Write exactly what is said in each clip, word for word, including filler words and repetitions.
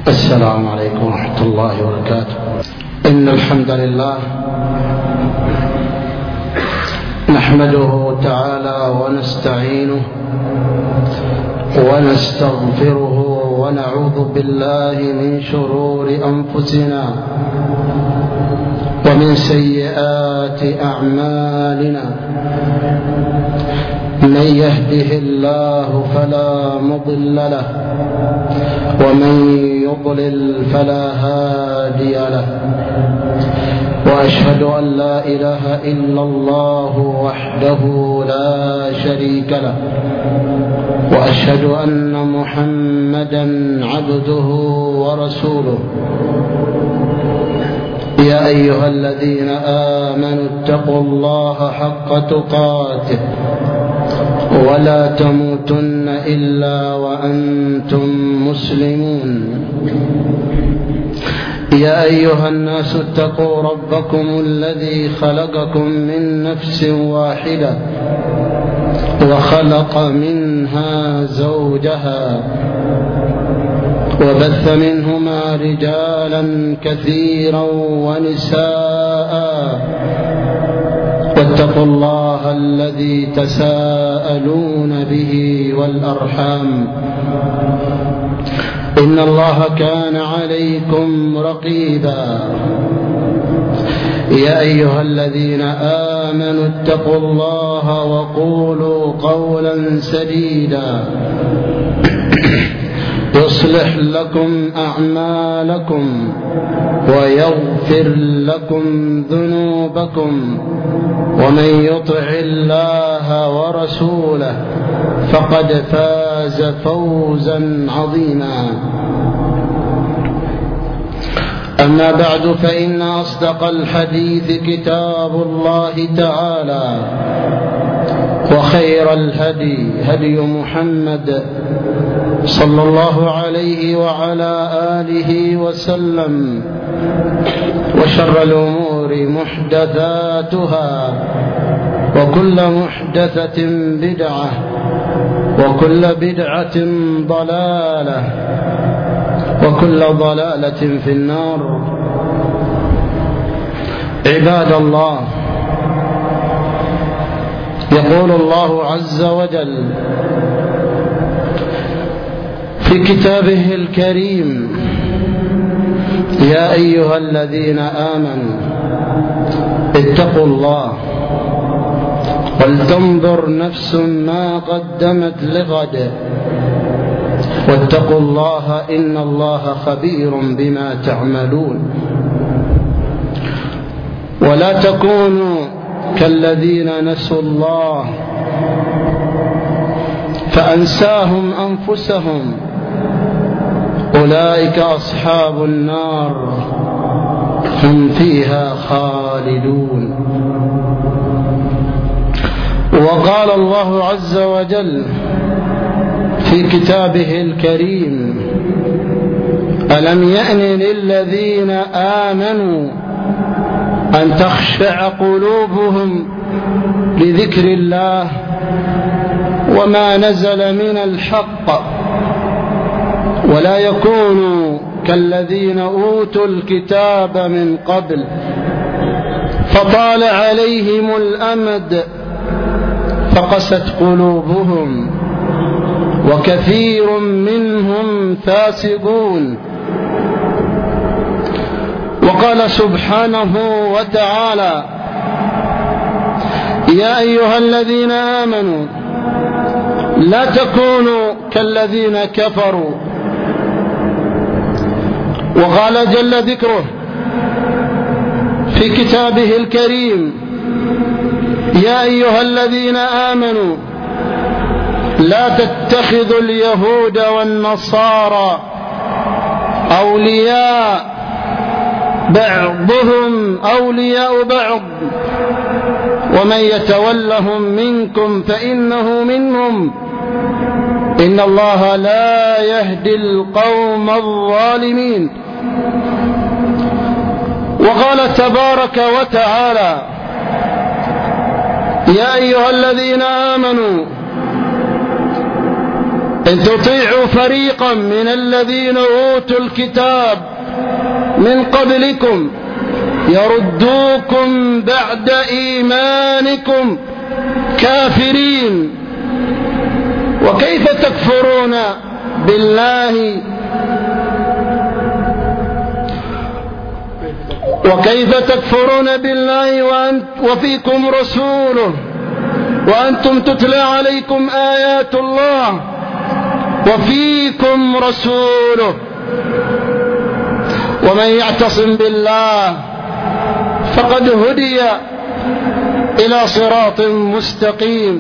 السلام عليكم ورحمة الله وبركاته. إن الحمد لله نحمده تعالى ونستعينه ونستغفره ونعوذ بالله من شرور أنفسنا ومن سيئات أعمالنا. من يهده الله فلا مضل له ومن يضلل فلا هادي له، وأشهد أن لا إله إلا الله وحده لا شريك له، وأشهد أن محمدا عبده ورسوله. يا أيها الذين آمنوا اتقوا الله حق تقاته ولا تموتن إلا وأنتم مسلمون. يا أيها الناس اتقوا ربكم الذي خلقكم من نفس واحدة وخلق منها زوجها وبث منهما رجالا كثيرا ونساء، واتقوا الله الذي تساءلون به والأرحام إن الله كان عليكم رقيبا. يا أيها الذين آمنوا اتقوا الله وقولوا قولا سديدا يصلح لكم أعمالكم ويغفر لكم ذنوبكم، ومن يطع الله ورسوله فقد فاز فوزا عظيما. أما بعد، فإن أصدق الحديث كتاب الله تعالى، وخير الهدي هدي محمد صلى الله عليه وعلى آله وسلم، وشر الأمور محدثاتها، وكل محدثة بدعة، وكل بدعة ضلالة، وكل ضلالة في النار. عباد الله، يقول الله عز وجل في كتابه الكريم: يا أيها الذين آمنوا اتقوا الله ولتنظر نفس ما قدمت لغد واتقوا الله إن الله خبير بما تعملون. ولا تكونوا كالذين نسوا الله فأنساهم أنفسهم أولئك أصحاب النار هم فيها خالدون. وقال الله عز وجل في كتابه الكريم: ألم يأن للذين آمنوا أن تخشع قلوبهم لذكر الله وما نزل من الحق ولا يكونوا كالذين أوتوا الكتاب من قبل فطال عليهم الأمد فقست قلوبهم وكثير منهم فاسقون. وقال سبحانه وتعالى: يا أيها الذين آمنوا لا تكونوا كالذين كفروا. وقال جل ذكره في كتابه الكريم: يا أيها الذين آمنوا لا تتخذوا اليهود والنصارى أولياء بعضهم أولياء بعض ومن يتولهم منكم فإنه منهم إن الله لا يهدي القوم الظالمين. وقال تبارك وتعالى: يا أيها الذين آمنوا إن تطيعوا فريقا من الذين أوتوا الكتاب من قبلكم يردوكم بعد إيمانكم كافرين. وكيف تكفرون بالله وكيف تكفرون بالله وفيكم رسوله وأنتم تتلى عليكم آيات الله وفيكم رسوله. ومن يعتصم بالله فقد هدي إلى صراط مستقيم.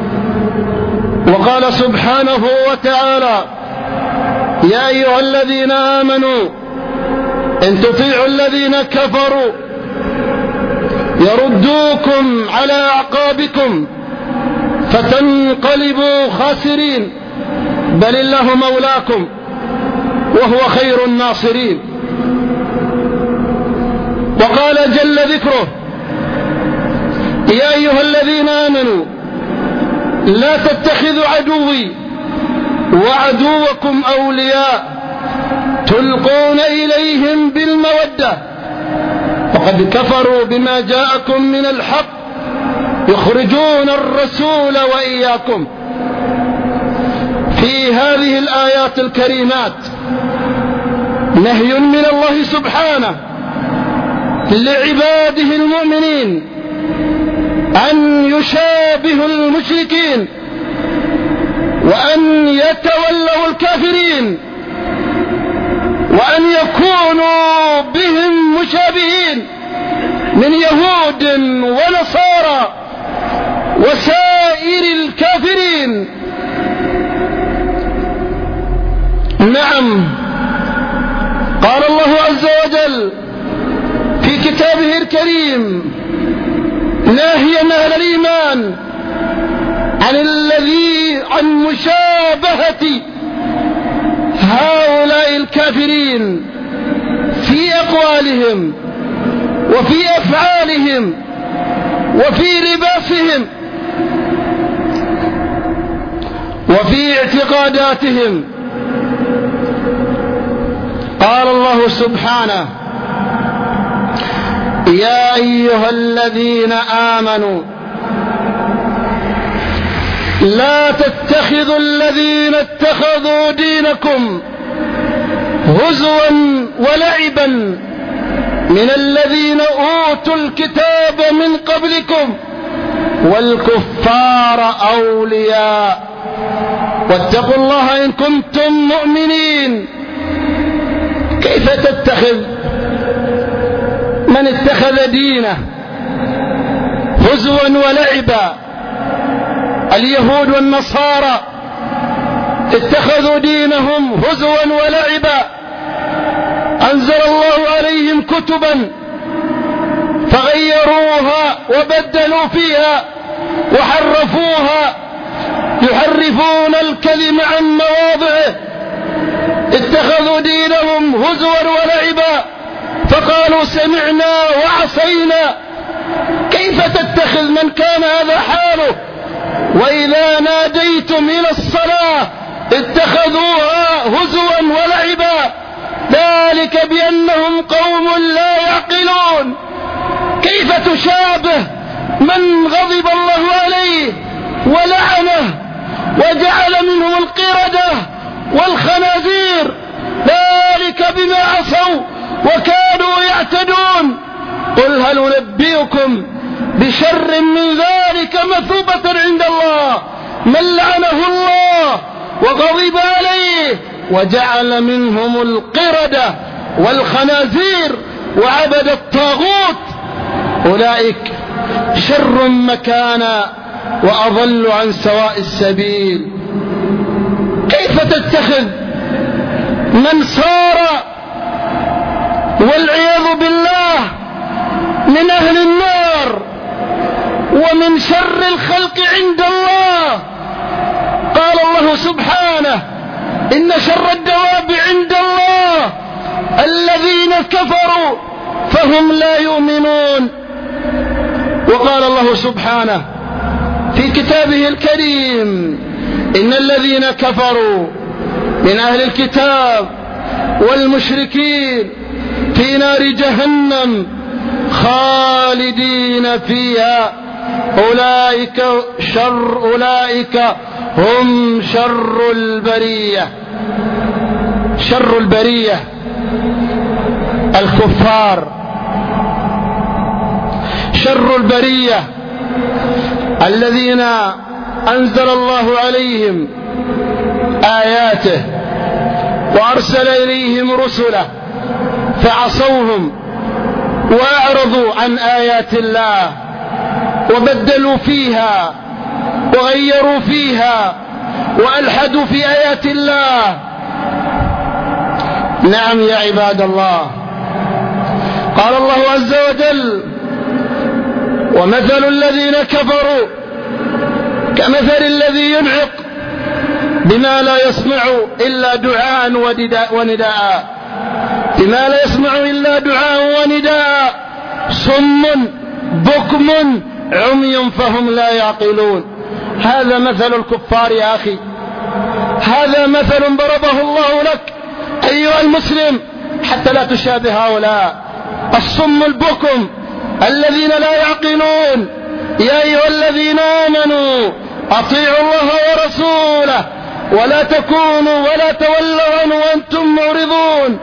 وقال سبحانه وتعالى: يا أيها الذين آمنوا إن تطيعوا الذين كفروا يردوكم على أعقابكم فتنقلبوا خاسرين، بل الله مولاكم وهو خير الناصرين. وقال جل ذكره: يا أيها الذين آمنوا لا تتخذوا عدوي وعدوكم أولياء تلقون إليهم بالمودة وقد كفروا بما جاءكم من الحق يخرجون الرسول وإياكم. في هذه الآيات الكريمات نهي من الله سبحانه لعباده المؤمنين أن يشابهوا المشركين وأن يتولوا الكافرين وأن يكونوا بهم مشابهين من يهود ونصارى وسائر الكافرين. نعم، قال الله عز وجل في كتابه الكريم ناهيا أهل الإيمان عن الذي عن مشابهة هؤلاء الكافرين في أقوالهم وفي أفعالهم وفي لباسهم وفي اعتقاداتهم. قال الله سبحانه: يا أيها الذين آمنوا لا تتخذوا الذين اتخذوا دينكم هزوا ولعبا من الذين أوتوا الكتاب من قبلكم والكفار أولياء واتقوا الله إن كنتم مؤمنين. كيف تتخذ من اتخذ دينه هزوا ولعبا؟ اليهود والنصارى اتخذوا دينهم هزوا ولعبا، أنزل الله عليهم كتبا فغيروها وبدلوا فيها وحرفوها، يحرفون الكلم عن مواضعه. اتخذوا دينهم هزوا ولعبا فقالوا سمعنا وعصينا. كيف تتخذ من كان هذا حاله؟ وإذا ناديتم إلى الصلاة اتخذوها هزوا ولعبا، ذلك بأنهم قوم لا يعقلون. كيف تشابه من غضب الله عليه ولعنه وجعل منهم القردة والخنازير، ذلك بما عصوا وكانوا يعتدون. قل هل أنبئكم بشر من ذلك مثوبة عند الله من لعنه الله وغضب عليه وجعل منهم القردة والخنازير وعبد الطاغوت، أولئك شر مكانا وأضل عن سواء السبيل. كيف تتخذ من صار والعياذ بالله من أهل النار ومن شر الخلق عند الله؟ قال الله سبحانه: إن شر الدواب عند الله الذين كفروا فهم لا يؤمنون. وقال الله سبحانه في كتابه الكريم: إن الذين كفروا من أهل الكتاب والمشركين في نار جهنم خالدين فيها أولئك شر أولئك هم شر البرية. شر البرية الكفار، شر البرية الذين أنزل الله عليهم آياته وأرسل إليهم رسله فعصوهم وأعرضوا عن آيات الله وبدلوا فيها وغيروا فيها وألحدوا في آيات الله. نعم يا عباد الله، قال الله عز وجل: ومثل الذين كفروا كمثل الذي ينعق بما لا يسمع إلا دعاء ونداء بما لا يسمع إلا دعاء ونداء صم بكم عمي فهم لا يعقلون. هذا مثل الكفار يا أخي، هذا مثل ضربه الله لك أيها المسلم حتى لا تشابه هؤلاء الصم البكم الذين لا يعقلون. يا أيها الذين آمنوا أطيعوا الله ورسوله ولا تكونوا ولا تولوا عنه وأنتم معرضون،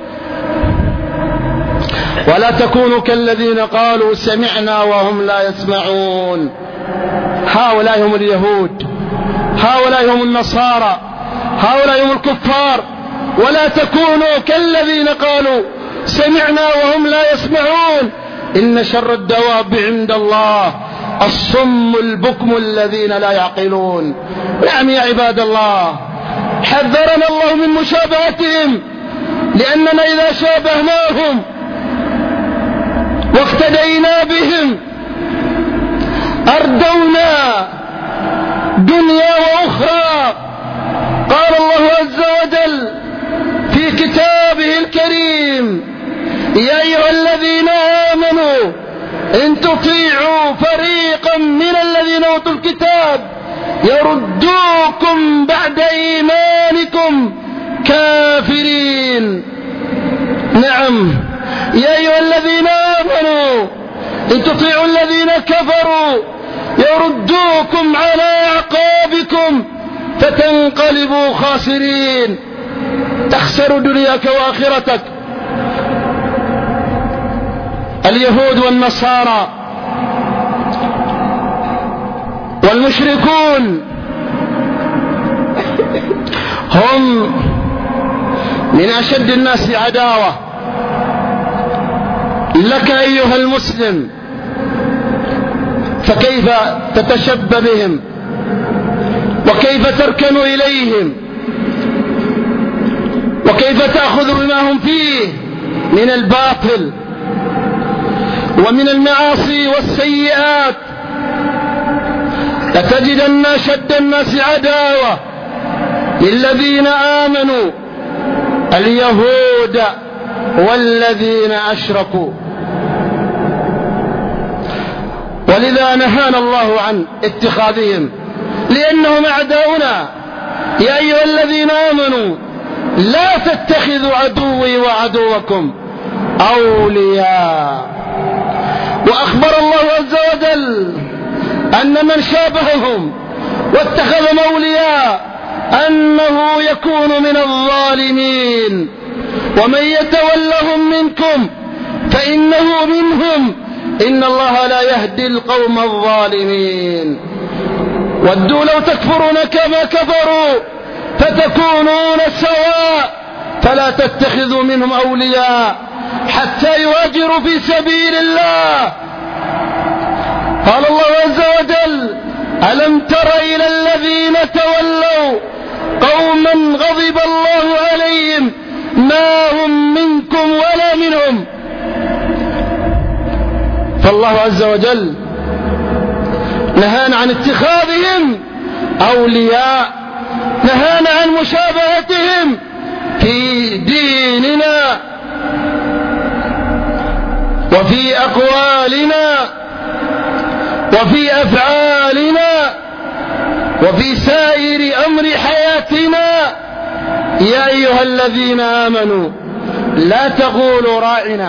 ولا تكونوا كالذين قالوا سمعنا وهم لا يسمعون. هؤلاء هم اليهود، هؤلاء هم النصارى، هؤلاء هم الكفار. ولا تكونوا كالذين قالوا سمعنا وهم لا يسمعون. إن شر الدواب عند الله الصم البكم الذين لا يعقلون. نعم يا عباد الله، حذرنا الله من مشابهتهم، لأننا إذا شابهناهم واقتدينا بهم أردونا دنيا وأخرى. قال الله عز وجل في كتابه الكريم: يا أيها الذين آمنوا إن تطيعوا فريقا من الذين أوتوا الكتاب يردوكم بعد إيمانكم كافرين. نعم يا أيها الذين آمنوا إن تطيعوا الذين كفروا يردوكم على أعقابكم فتنقلبوا خاسرين، تخسر دنياك وآخرتك. اليهود والنصارى والمشركون هم من أشد الناس عداوة لك أيها المسلم، فكيف تتشبه بهم وكيف تركن إليهم وكيف تأخذ بما هم فيه من الباطل ومن المعاصي والسيئات؟ لتجدن أشد الناس عداوة للذين آمنوا اليهود والذين أشركوا. ولذا نهانا الله عن اتخاذهم لأنهم أعداؤنا. يا أيها الذين آمنوا لا تتخذوا عدوي وعدوكم أولياء. وأخبر الله عز وجل أن من شابههم واتخذهم أولياء أنه يكون من الظالمين. ومن يتولهم منكم فإنه منهم إن الله لا يهدي القوم الظالمين. ودوا لو تكفرون كما كفروا فتكونون سواء فلا تتخذوا منهم أولياء حتى يهاجروا في سبيل الله. قال الله عز وجل: ألم تر إلى الذين تولوا قوما غضب الله عليهم ما هم منكم ولا منهم. فالله عز وجل نهانا عن اتخاذهم أولياء، نهانا عن مشابهتهم في ديننا وفي أقوالنا وفي أفعالنا. وفي سائر أمر حياتنا. يا أيها الذين آمنوا لا تقولوا راعنا،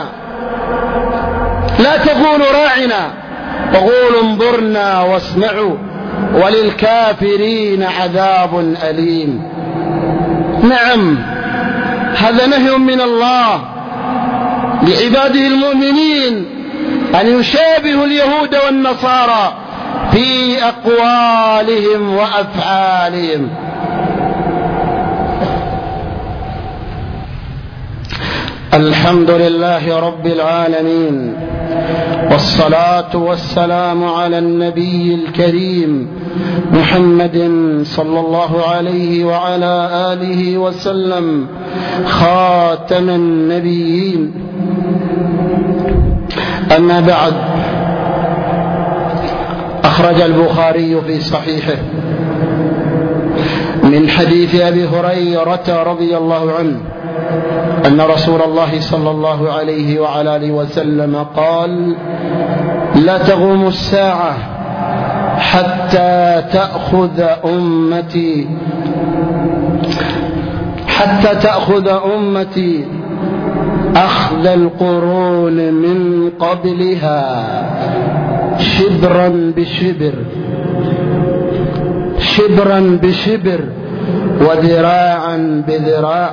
لا تقولوا راعنا وقولوا انظرنا واسمعوا وللكافرين عذاب أليم. نعم، هذا نهي من الله لعباده المؤمنين أن يشابهوا اليهود والنصارى في أقوالهم وأفعالهم. الحمد لله رب العالمين، والصلاة والسلام على النبي الكريم محمد صلى الله عليه وعلى آله وسلم خاتم النبيين. أما بعد، أخرج البخاري في صحيحه من حديث أبي هريرة رضي الله عنه أن رسول الله صلى الله عليه وعلى آله وسلم قال: لا تقوم الساعة حتى تأخذ أمتي حتى تأخذ أمتي أخذ القرون من قبلها شبرا بشبر شبرا بشبر وذراعا بذراع.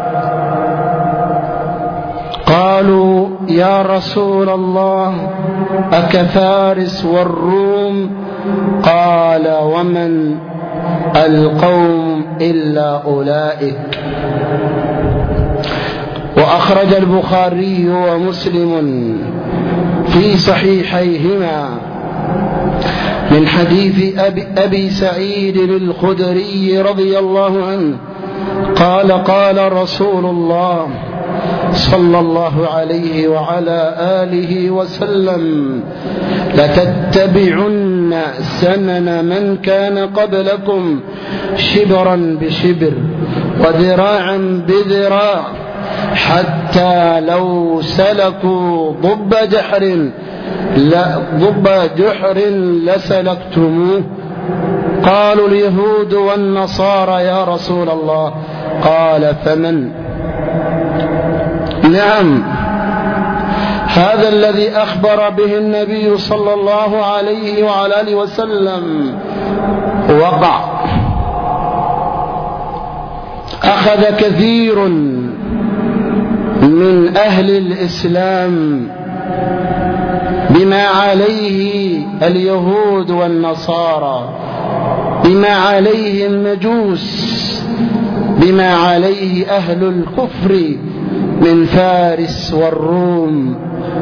قالوا: يا رسول الله، أكفارس والروم؟ قال: ومن القوم إلا أولئك. وأخرج البخاري ومسلم في صحيحيهما من حديث أبي, أبي سعيد الخدري رضي الله عنه قال: قال رسول الله صلى الله عليه وعلى آله وسلم: لتتبعن سنن من كان قبلكم شبرا بشبر وذراعا بذراع حتى لو سلكوا ضب جحر لا ضب جحر لسلكتموه. قالوا: اليهود والنصارى يا رسول الله. قال: فمن؟ نعم، هذا الذي أخبر به النبي صلى الله عليه وعلى آله وسلم وقع. أخذ كثير من أهل الإسلام بما عليه اليهود والنصارى، بما عليه المجوس، بما عليه أهل الكفر من فارس والروم.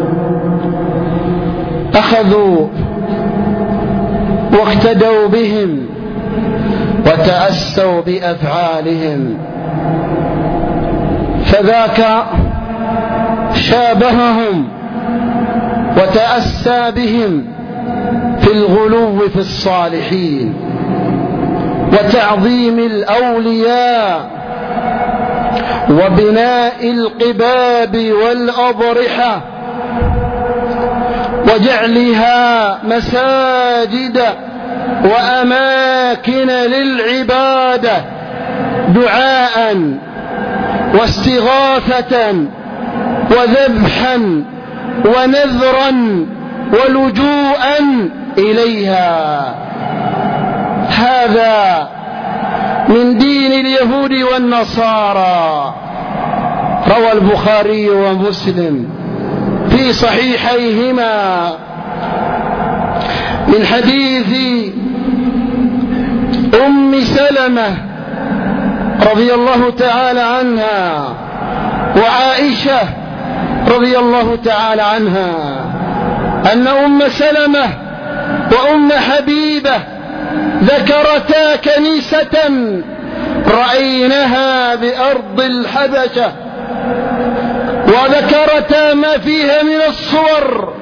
أخذوا واقتدوا بهم وتأسوا بأفعالهم، فذاك شابههم وتأسى بهم في الغلو في الصالحين وتعظيم الأولياء وبناء القباب والأضرحة وجعلها مساجد وأماكن للعبادة دعاء واستغاثة وذبحا ونذرا ولجوءا إليها. هذا من دين اليهود والنصارى. روى البخاري ومسلم في صحيحيهما من حديث أم سلمة رضي الله تعالى عنها وعائشة رضي الله تعالى عنها أن أم سلمة وأم حبيبة ذكرتا كنيسة رأيناها بأرض الحبشة، وذكرتا ما فيها من الصور،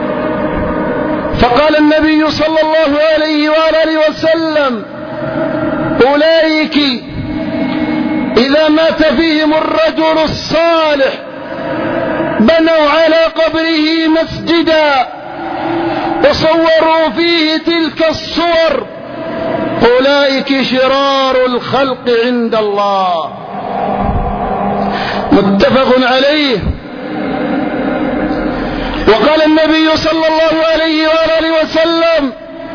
فقال النبي صلى الله عليه وآله وسلم: أولئك إذا مات فيهم الرجل الصالح بنوا على قبره مسجدا وصوروا فيه تلك الصور أولئك شرار الخلق عند الله. متفق عليه. وقال النبي صلى الله عليه وآله وسلم: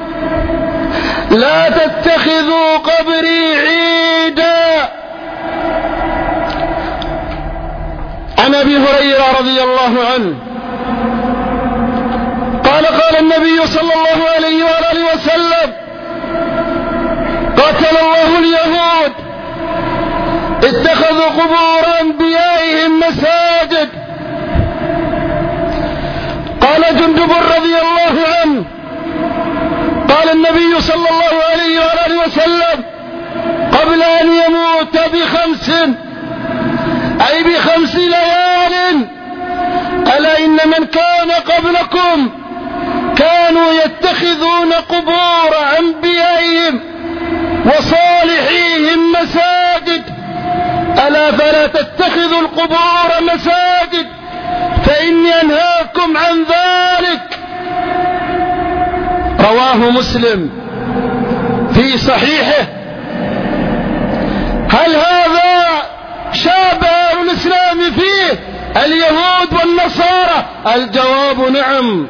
لا تتخذوا قبري عيدا. عن أبي هريرة رضي الله عنه قال: قال النبي صلى الله عليه وآله وسلم: قاتل الله اليهود اتخذوا قبور أنبيائهم مساجد. قال جندب رضي الله عنه: قال النبي صلى الله عليه وآله وسلم قبل أن يموت بخمس، أي بخمس ليال: ألا إن من كان قبلكم كانوا يتخذون قبور أنبيائهم وصالحيهم مساجد، ألا فلا تتخذوا القبور مساجد فإني أنهاكم عن ذلك. رواه مسلم في صحيحه. هل هذا شابه الإسلام فيه اليهود والنصارى؟ الجواب نعم.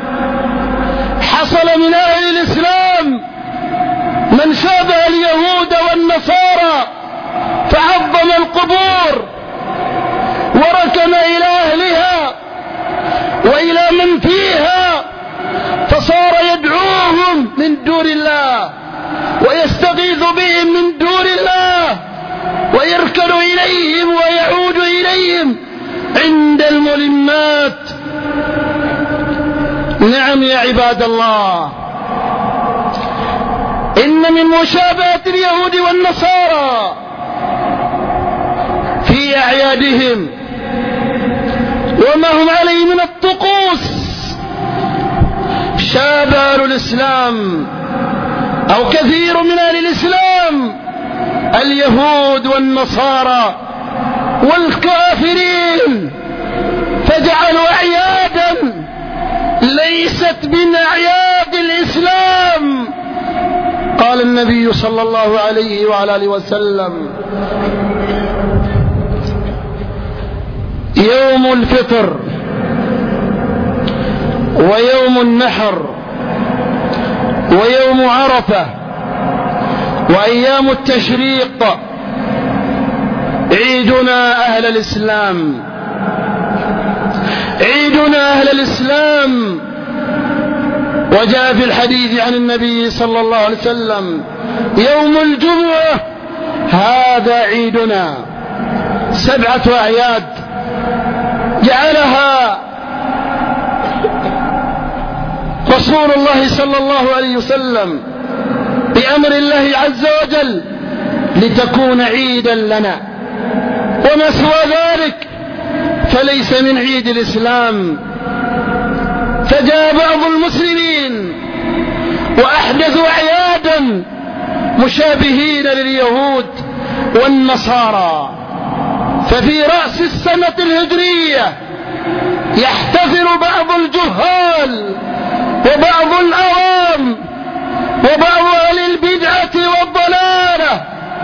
حصل من أهل الإسلام من شابه اليهود والنصارى فعظم القبور وركن إلى أهلها وإلى من فيها، فصار يدعوهم من دون الله ويستغيث بهم من دون الله ويركن إليهم ويعود إليهم عند الملمات. نعم يا عباد الله، إن من مشابهة اليهود والنصارى في أعيادهم وما هم عليه من الطقوس شابه الإسلام أو كثير من أهل الإسلام اليهود والنصارى والكافرين، فجعلوا أعيادا ليست من أعياد الإسلام. قال النبي صلى الله عليه وعلى آله وسلم: يوم الفطر ويوم النحر ويوم عرفة وأيام التشريق عيدنا أهل الإسلام، عيدنا أهل الإسلام. وجاء في الحديث عن النبي صلى الله عليه وسلم: يوم الجمعة هذا عيدنا. سبعة أعياد جعلها رسول الله صلى الله عليه وسلم بأمر الله عز وجل لتكون عيدا لنا، وما سوى ذلك فليس من عيد الإسلام. فجاء بعض المسلمين وأحدثوا أعيادا مشابهين لليهود والنصارى، ففي رأس السنة الهجرية يحتفل بعض الجهال وبعض العوام وبعض أهل البدعة والضلالة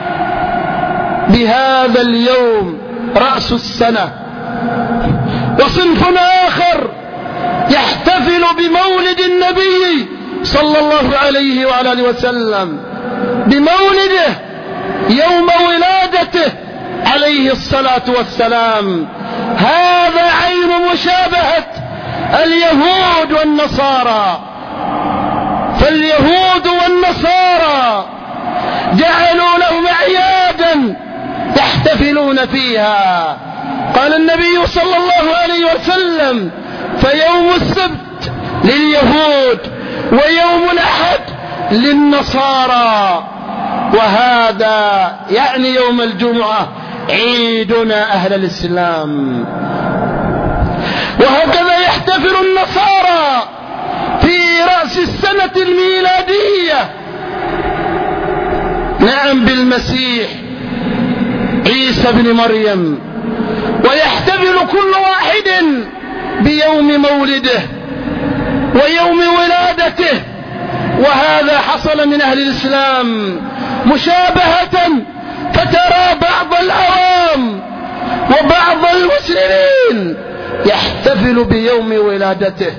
بهذا اليوم رأس السنة، وصنف آخر يحتفل بمولد النبي صلى الله عليه وعلى آله وسلم، بمولده يوم ولادته عليه الصلاة والسلام. هذا عين مشابهة اليهود والنصارى. فاليهود والنصارى جعلوا لهم أعيادا يحتفلون فيها. قال النبي صلى الله عليه وسلم: فيوم السبت لليهود ويوم الأحد للنصارى، وهذا يعني يوم الجمعة عيدنا أهل الإسلام. وهكذا يحتفل النصارى في رأس السنة الميلادية، نعم، بالمسيح عيسى بن مريم، ويحتفل كل واحد بيوم مولده ويوم ولادته وهذا حصل من أهل الإسلام مشابهة، فترى بعض العوام وبعض المسلمين يحتفل بيوم ولادته،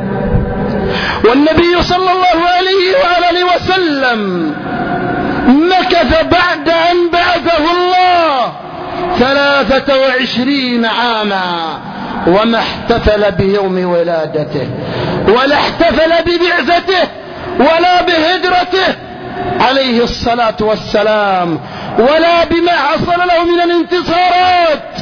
والنبي صلى الله عليه وآله وسلم مكث بعد أن بعثه الله ثلاثة وعشرين عاما وما احتفل بيوم ولادته، ولا احتفل ببعثته ولا بهجرته عليه الصلاة والسلام، ولا بما حصل له من الانتصارات،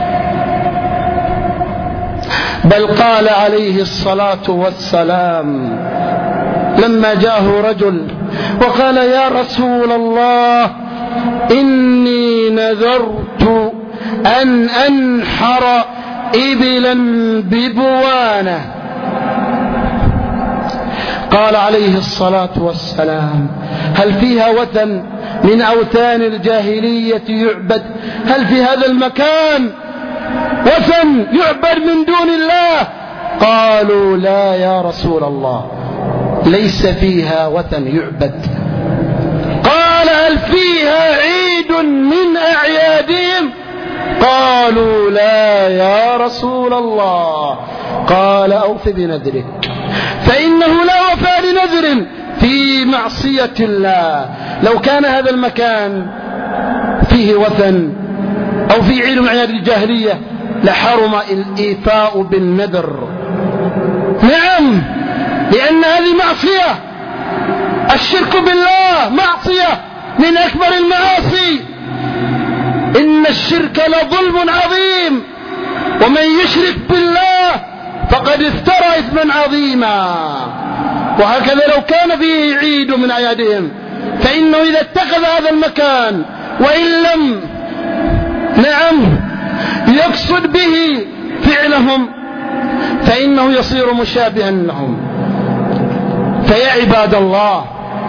بل قال عليه الصلاة والسلام لما جاءه رجل وقال: يا رسول الله، إني نذرت أن أنحر إبلا ببوانة. قال عليه الصلاة والسلام: هل فيها وثن من أوثان الجاهلية يعبد؟ هل في هذا المكان وثن يعبد من دون الله؟ قالوا: لا يا رسول الله، ليس فيها وثن يعبد. قال: هل فيها عيد من أعيادهم؟ قالوا: لا يا رسول الله. قال: أوف بنذرك، فإنه لا وفاء لنذر في معصية الله. لو كان هذا المكان فيه وثن أو في عيد من أعياد الجاهلية لحرم الإيفاء بالنذر. نعم، لأن هذه معصية، الشرك بالله معصية من أكبر المعاصي، إن الشرك لظلم عظيم، ومن يشرك بالله فقد افترى إثما عظيما. وهكذا لو كان فيه عيد من أعيادهم فإنه إذا اتخذ هذا المكان وإن لم نعم يقصد به فعلهم فإنه يصير مشابها لهم. فيا عباد الله،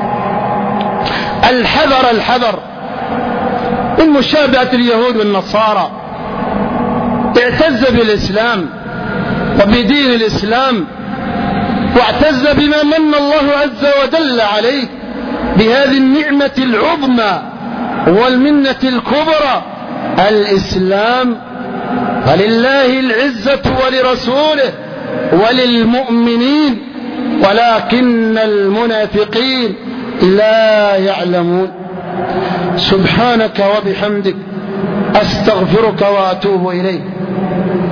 الحذر الحذر من مشابهة اليهود والنصارى. اعتز بالإسلام وبدين الإسلام، واعتز بما من الله عز وجل عليه بهذه النعمة العظمى والمنة الكبرى، الإسلام. ولله العزة ولرسوله وللمؤمنين ولكن المنافقين لا يعلمون. سبحانك وبحمدك أستغفرك وأتوب إليك.